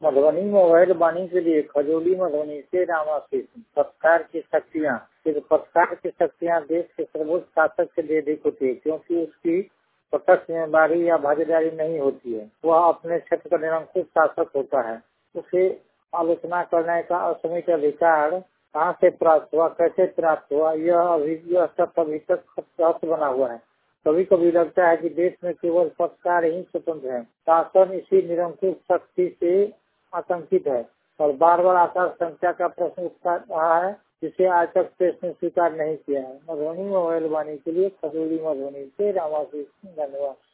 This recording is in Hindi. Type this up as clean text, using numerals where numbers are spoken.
मधुबनी मोबाइल वाणी के लिए खजौली मधुबनी से रामाशीष। पत्रकार की शक्तियाँ। पत्रकार की शक्तियाँ देश के सर्वोच्च शासक से भी अधिक होती है, क्योंकि उसकी प्रत्यक्ष जिम्मेदारी या भागीदारी नहीं होती है। वह अपने क्षेत्र का निरंकुश शासक होता है। उसे आलोचना करने का असीमित अधिकार कहाँ से प्राप्त हुआ, कैसे प्राप्त हुआ, यह सब अभी तक रहस्य बना हुआ है। कभी कभी लगता है कि देश में केवल पत्रकार ही स्वतंत्र है। शासन इसी निरंकुश शक्ति से आतंकित है और बार बार आचार संहिता का प्रश्न उठता रहा है, जिसे आज तक प्रेस ने स्वीकार नहीं किया है। मधुबनी मोबाइल वाणी के लिए खजूरी मधुबनी से रामाशीष। धन्यवाद।